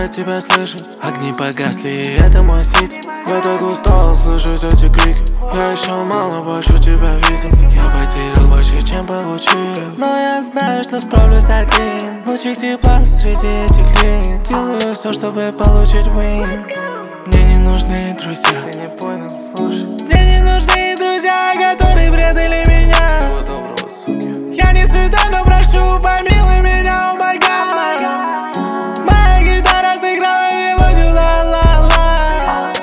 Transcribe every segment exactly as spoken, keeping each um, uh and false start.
рад тебя слышать. Огни погасли, и это мой сити. Я так устал слышать эти крики. Я еще мало больше тебя видел. Я потерял больше, чем получил. Но я знаю, что справлюсь один. Лучик тепла среди этих линий. Делаю все, чтобы получить win. Мне не нужны друзья. Ты не понял, слушай. Мне не нужны друзья, которые предали меня. Всего доброго, суки. Я не святой, но прошу, помилуй меня, о май гад. Моя гитара сыграла мелодию, ла-ла-ла.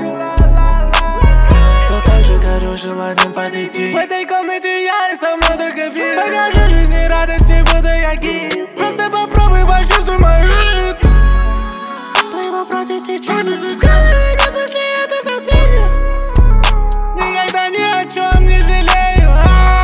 Все так же горю желанием победить. В этой комнате я и со мной только бит. Покажу жизни радости, буду я гид. Просто попробуй, почувствуй мою ритм. Плыву против течения, украла меня после этого затмения. Никогда ни о чем не жалею.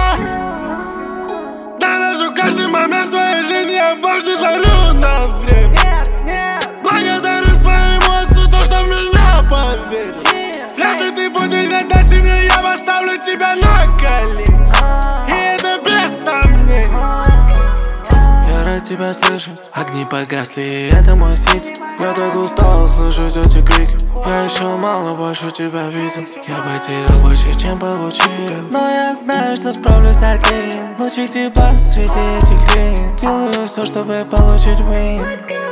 Дорожу каждый момент своей жизни, я больше смотрю на время. Нет, нет. Благодарю свои эмоции, то, что в меня поверил. Если ты будешь ждать до семьи, я поставлю тебя на колени. И это без сомнений. Я рад тебя слышать. Огни погасли, и это мой сити. Я так устал слышать эти крики. Я еще мало больше тебя видел. Я потерял больше, чем получил. Но я знаю, что справлюсь один. Лучик тепла среди этих линий. Делаю все, чтобы получить win.